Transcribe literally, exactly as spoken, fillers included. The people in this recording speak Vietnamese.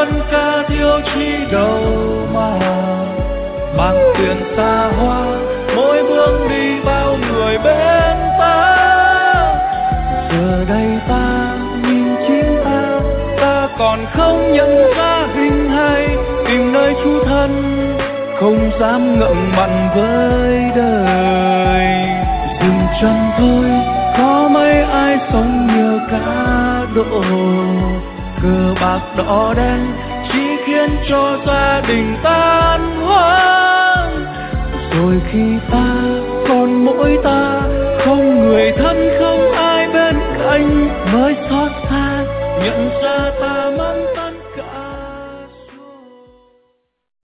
dân ca thiếu chi đâu mà mang tiền xa hoa, mỗi bước đi bao người bên ta. Giờ đây ta nhìn chính ta, ta còn không nhận ra hình hài, tìm nơi trú thân, không dám ngậm mặn với đời. Dừng chân thôi, có mấy ai sống nhờ cá độ, cờ bạc đỏ đen chỉ khiến cho gia đình tan hoang. Rồi khi ta còn mỗi ta, không người thân không ai bên cạnh, mới xót xa nhận ra ta